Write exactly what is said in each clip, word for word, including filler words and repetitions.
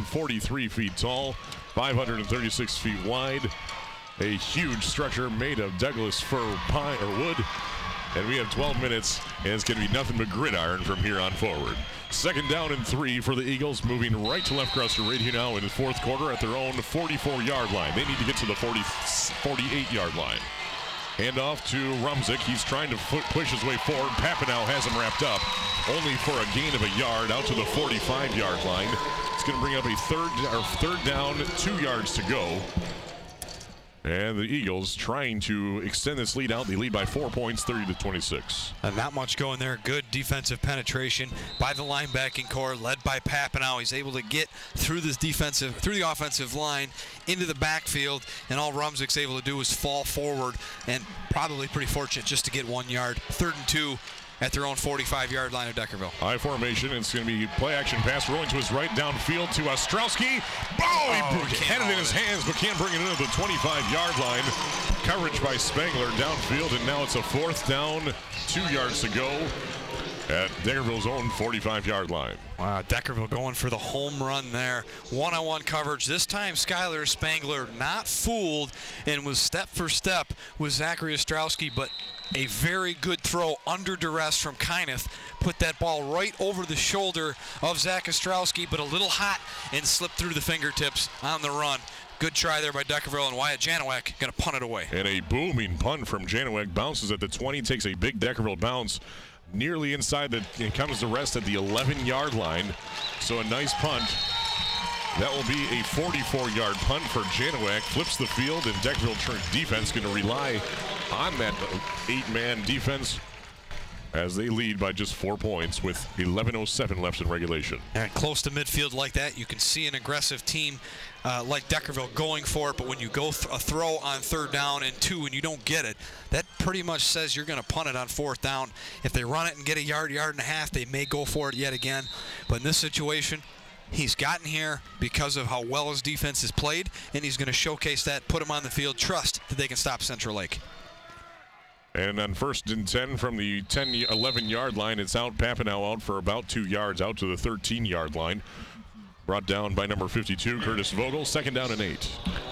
forty-three feet tall, five hundred thirty-six feet wide. A huge structure made of Douglas fir pine or wood. And we have twelve minutes, and it's going to be nothing but gridiron from here on forward. Second down and three for the Eagles, moving right to left across the radio now in the fourth quarter at their own forty-four-yard line. They need to get to the forty, forty-eight-yard line. Handoff to Rumzik. He's trying to push his way forward. Papanow has him wrapped up, only for a gain of a yard out to the forty-five-yard line. It's going to bring up a third, or third down, two yards to go. And the Eagles trying to extend this lead out. They lead by four points, thirty to twenty-six. And not much going there. Good defensive penetration by the linebacking core, led by Papanow. He's able to get through this defensive, through the offensive line into the backfield, and all Rumzik's able to do is fall forward, and probably pretty fortunate just to get one yard. Third and two at their own forty-five-yard line of Deckerville. High formation. It's going to be play-action pass rolling to his right downfield to Ostrowski. Oh, he Oh, had it in his hands, but can't bring it into the twenty-five-yard line. Coverage by Spangler downfield, and now it's a fourth down, two yards to go at Deckerville's own forty-five-yard line. Wow, Deckerville going for the home run there. One-on-one coverage. This time, Skylar Spangler not fooled and was step for step with Zachary Ostrowski, but a very good throw under duress from Kyneth. Put that ball right over the shoulder of Zach Ostrowski, but a little hot and slipped through the fingertips on the run. Good try there by Deckerville, and Wyatt Janowak going to punt it away. And a booming punt from Janowak. Bounces at the twenty, takes a big Deckerville bounce nearly inside the, it comes to rest at the eleven-yard line. So a nice punt. That will be a forty-four-yard punt for Janowak. Flips the field, and Deckerville defense going to rely on that eight-man defense as they lead by just four points with eleven oh seven left in regulation. And close to midfield like that, you can see an aggressive team uh, like Deckerville going for it, but when you go th- a throw on third down and two and you don't get it, that pretty much says you're going to punt it on fourth down. If they run it and get a yard, yard and a half, they may go for it yet again. But in this situation, he's gotten here because of how well his defense has played, and he's going to showcase that, put him on the field, trust that they can stop Central Lake. And on first and ten from the ten, eleven-yard line, it's out. Papanow out for about two yards, out to the thirteen-yard line. Brought down by number fifty-two, Curtis Vogel. Second down and eight.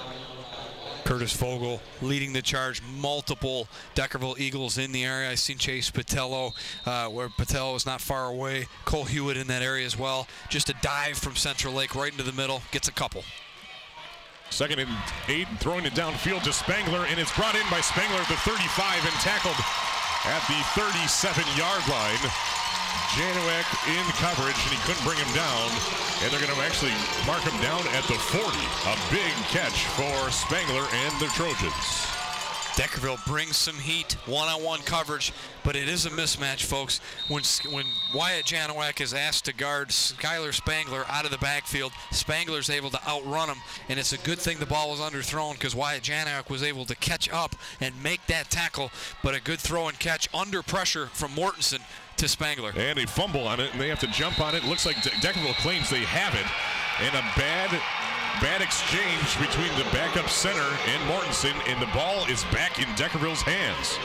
Curtis Vogel leading the charge. Multiple Deckerville Eagles in the area. I've seen Chase Patello, uh, where Patello is not far away. Cole Hewitt in that area as well. Just a dive from Central Lake right into the middle. Gets a couple. Second and eight, throwing it downfield to Spangler, and it's brought in by Spangler at the thirty-five and tackled at the thirty-seven-yard line. Janowak in coverage, and he couldn't bring him down, and they're going to actually mark him down at the forty. A big catch for Spangler and the Trojans. Deckerville brings some heat, one-on-one coverage, but it is a mismatch, folks. When when Wyatt Janowak is asked to guard Skylar Spangler out of the backfield, Spangler's able to outrun him, and it's a good thing the ball was underthrown because Wyatt Janowak was able to catch up and make that tackle, but a good throw and catch under pressure from Mortensen to Spangler. And a fumble on it, and they have to jump on it. Looks like De- Deckerville claims they have it, and a bad... Bad exchange between the backup center and Mortensen, and the ball is back in Deckerville's hands.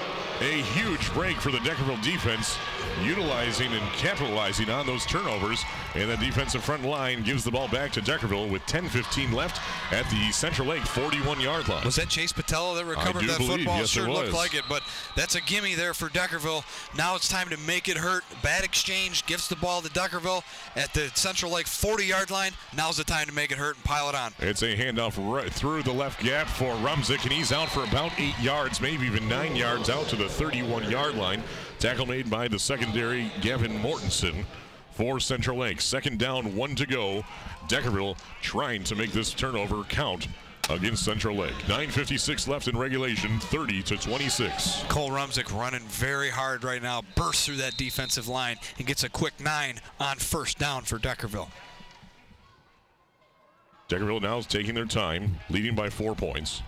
A huge break for the Deckerville defense, utilizing and capitalizing on those turnovers, and the defensive front line gives the ball back to Deckerville with ten fifteen left at the Central Lake forty-one-yard line. Was that Chase Patello that recovered that believe, football? yes, Sure it looked was. like it, but that's a gimme there for Deckerville. Now it's time to make it hurt. Bad exchange, gives the ball to Deckerville at the Central Lake forty-yard line. Now's the time to make it hurt and pile it on. It's a handoff right through the left gap for Rumzik, and he's out for about eight yards, maybe even nine yards out to the thirty-one-yard line. Tackle made by the secondary, Gavin Mortensen, for Central Lake. Second down, one to go. Deckerville trying to make this turnover count against Central Lake. nine fifty-six left in regulation, thirty to twenty-six. Cole Rumzik running very hard right now, bursts through that defensive line and gets a quick nine on first down for Deckerville. Deckerville now is taking their time, leading by four points.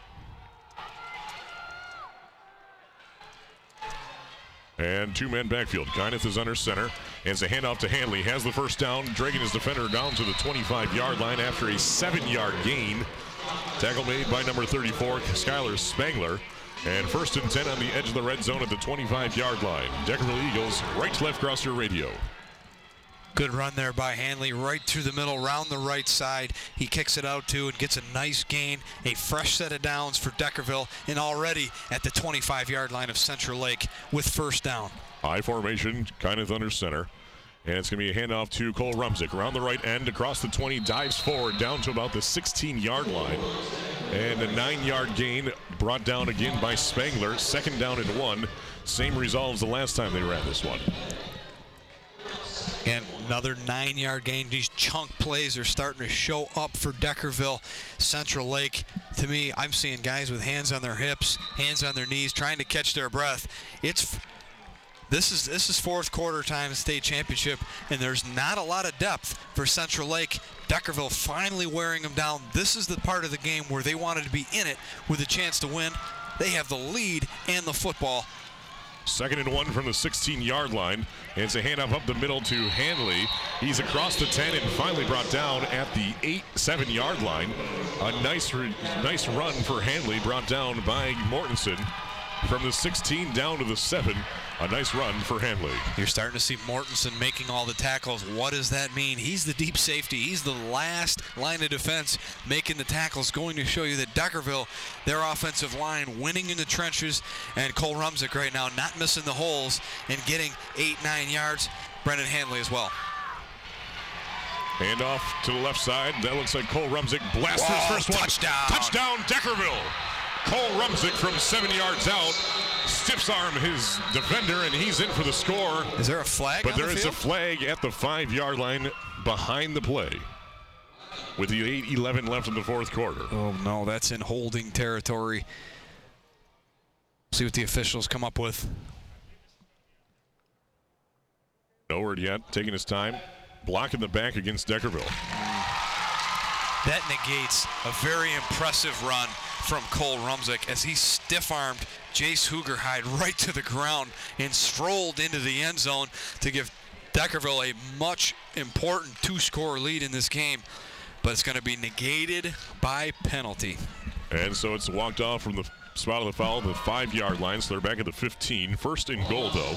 And two-man backfield. Kyneth is under center. And it's a handoff to Hanley. Has the first down, dragging his defender down to the twenty-five-yard line after a seven-yard gain. Tackle made by number thirty-four, Skylar Spangler. And first and ten on the edge of the red zone at the twenty-five-yard line. Deckerville Eagles, right to left across your radio. Good run there by Hanley, right through the middle, round the right side. He kicks it out to and gets a nice gain, a fresh set of downs for Deckerville, and already at the twenty-five-yard line of Central Lake with first down. High formation, kind of under center. And it's going to be a handoff to Cole Rumsick. Around the right end, across the twenty, dives forward, down to about the sixteen-yard line. And a nine-yard gain brought down again by Spangler. Second down and one. Same result as the last time they ran this one. And another nine-yard gain. These chunk plays are starting to show up for Deckerville. Central Lake, to me, I'm seeing guys with hands on their hips, hands on their knees, trying to catch their breath. It's this is this is fourth quarter time state championship, and there's not a lot of depth for Central Lake. Deckerville finally wearing them down. This is the part of the game where they wanted to be in it with a chance to win. They have the lead and the football. Second and one from the sixteen-yard line. And it's a handoff up the middle to Hanley. He's across the ten and finally brought down at the eight, seven-yard line. A nice, nice run for Hanley, brought down by Mortensen. From the sixteen down to the seven, a nice run for Hanley. You're starting to see Mortensen making all the tackles. What does that mean? He's the deep safety. He's the last line of defense making the tackles, going to show you that Deckerville, their offensive line, winning in the trenches, and Cole Rumsick right now not missing the holes and getting eight, nine yards. Brendan Hanley as well. Handoff to the left side. That looks like Cole Rumsick blasts his first one. Touchdown. Touchdown, Deckerville. Cole Rumsick from seven yards out stiffs arm his defender, and he's in for the score. Is there a flag But on there the is field? a flag at the five-yard line behind the play with the eight eleven left in the fourth quarter. Oh, no, that's in holding territory. See what the officials come up with. No word yet, taking his time. Blocking the back against Deckerville. That negates a very impressive run from Cole Rumsick as he stiff-armed Jace Hoogerhide right to the ground and strolled into the end zone to give Deckerville a much important two-score lead in this game. But it's going to be negated by penalty. And so it's walked off from the spot of the foul, the five-yard line, so they're back at the fifteen. First and goal, though.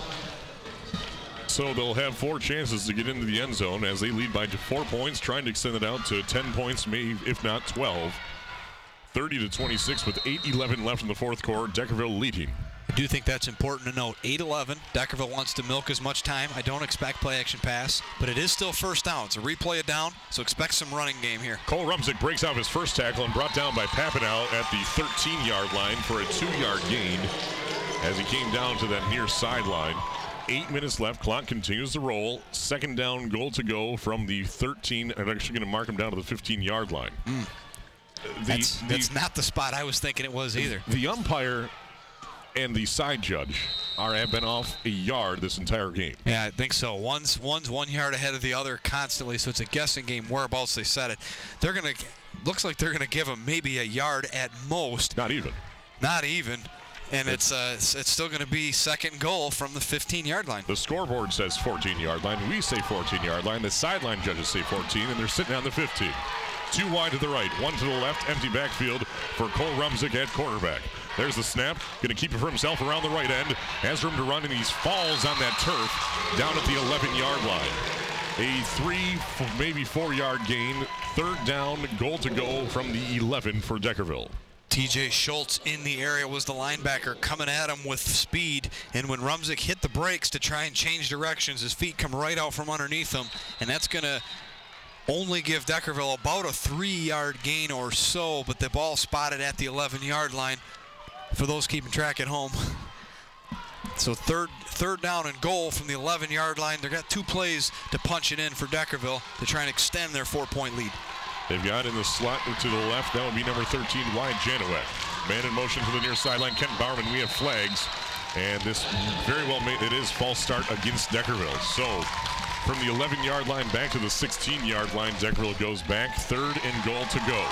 So they'll have four chances to get into the end zone as they lead by four points, trying to extend it out to ten points, maybe if not twelve. thirty to twenty-six with eight eleven left in the fourth quarter. Deckerville leading. I do think that's important to note. eight eleven. Deckerville wants to milk as much time. I don't expect play-action pass, but it is still first down. It's a replay it down, so expect some running game here. Cole Rumsick breaks out his first tackle and brought down by Papanow at the thirteen-yard line for a two-yard gain as he came down to that near sideline. Eight minutes left. Clock continues to roll. Second down, goal to go from the thirteen. I'm actually going to mark him down to the fifteen-yard line. Mm. The, that's, the, that's not the spot I was thinking it was either. The umpire and the side judge are have been off a yard this entire game. Yeah, I think so. One's one's one yard ahead of the other constantly, so it's a guessing game whereabouts they set it. They're gonna looks like they're gonna give them maybe a yard at most. Not even. Not even. And it's uh, it's, it's still going to be second goal from the fifteen-yard line. The scoreboard says fourteen-yard line. We say fourteen-yard line. The sideline judges say fourteen, and they're sitting on the fifteen. Two wide to the right, one to the left. Empty backfield for Cole Rumsick at quarterback. There's the snap. Going to keep it for himself around the right end. Has room to run, and he falls on that turf down at the eleven-yard line. A three, maybe four-yard gain. Third down, goal to go from the eleven for Deckerville. T J Schultz in the area was the linebacker coming at him with speed, and when Rumsick hit the brakes to try and change directions, his feet come right out from underneath him, and that's going to only give Deckerville about a three-yard gain or so, but the ball spotted at the eleven-yard line for those keeping track at home. So third third down and goal from the eleven-yard line. They've got two plays to punch it in for Deckerville to try and extend their four-point lead. They've got in the slot to the left. That would be number thirteen, Wyatt Janowek. Man in motion to the near sideline, Kent Bowerman. We have flags. And this very well made, it is false start against Deckerville. So from the eleven-yard line back to the sixteen-yard line, Deckerville goes back. Third and goal to go.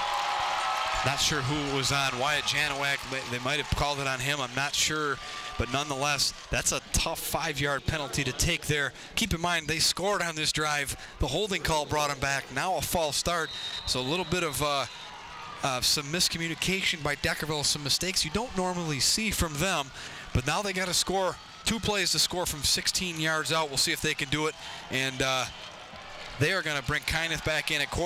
Not sure who it was on. Wyatt Janowek, they might have called it on him. I'm not sure. But nonetheless, that's a tough five-yard penalty to take there. Keep in mind, they scored on this drive. The holding call brought them back. Now a false start. So a little bit of uh, uh, some miscommunication by Deckerville, some mistakes you don't normally see from them. But now they got to score two plays to score from sixteen yards out. We'll see if they can do it. And uh, they are going to bring Kyneth back in at quarterback.